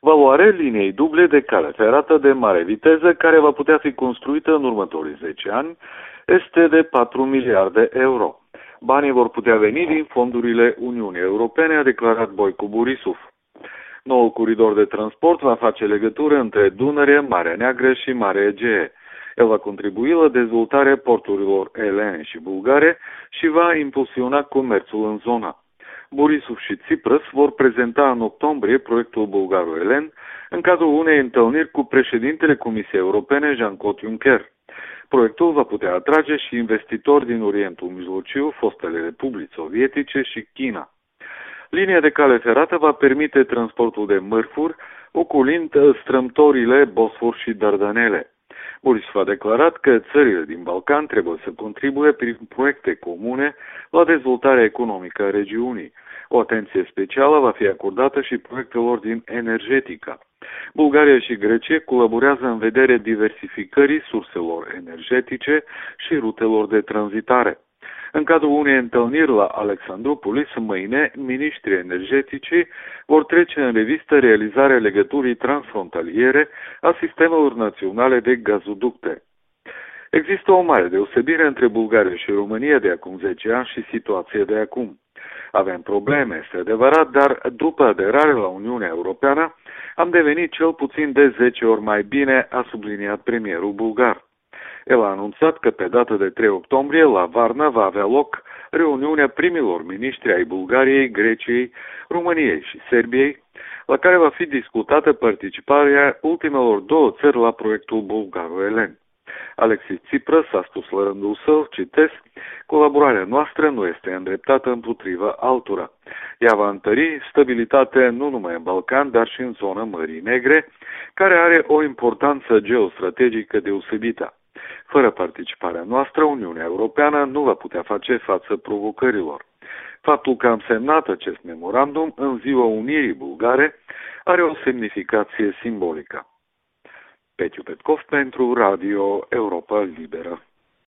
Valoarea liniei duble de cale ferată de mare viteză, care va putea fi construită în următorii 10 ani, este de 4 miliarde euro. Banii vor putea veni din fondurile Uniunii Europene, a declarat Boicu Borisov. Noul coridor de transport va face legătură între Dunăre, Marea Neagră și Marea Egee. El va contribui la dezvoltarea porturilor elene și bulgare și va impulsiona comerțul în zonă. Borisov și Tsipras vor prezenta în octombrie proiectul bulgaro-elen în cadrul unei întâlniri cu președintele Comisiei Europene, Jean-Claude Juncker. Proiectul va putea atrage și investitori din Orientul Mijlociu, fostele republici sovietice și China. Linia de cale ferată va permite transportul de mărfuri, oculind strâmtorile Bosfor și Dardanele. Borisov a declarat că țările din Balcan trebuie să contribuie prin proiecte comune la dezvoltarea economică a regiunii. O atenție specială va fi acordată și proiectelor din energetică. Bulgaria și Grecia colaborează în vederea diversificării surselor energetice și rutelor de tranzitare. În cadrul unei întâlniri la Alexandroupolis, mâine, miniștrii energetici vor trece în revistă realizarea legăturii transfrontaliere a sistemelor naționale de gazoducte. Există o mare deosebire între Bulgaria și România de acum 10 ani și situația de acum. Avem probleme, este adevărat, dar după aderarea la Uniunea Europeană am devenit cel puțin de 10 ori mai bine, a subliniat premierul bulgar. El a anunțat că pe data de 3 octombrie la Varna va avea loc reuniunea primilor miniștri ai Bulgariei, Greciei, României și Serbiei, la care va fi discutată participarea ultimelor două țări la proiectul bulgaro-elen. Alexis Tsipras a spus la rândul său, citesc, colaborarea noastră nu este îndreptată împotriva altora. Ea va întări stabilitatea nu numai în Balcan, dar și în zona Mării Negre, care are o importanță geostrategică deosebită. Fără participarea noastră, Uniunea Europeană nu va putea face față provocărilor. Faptul că am semnat acest memorandum în ziua Unirii Bulgare are o semnificație simbolică. Petiu Petkov pentru Radio Europa Liberă.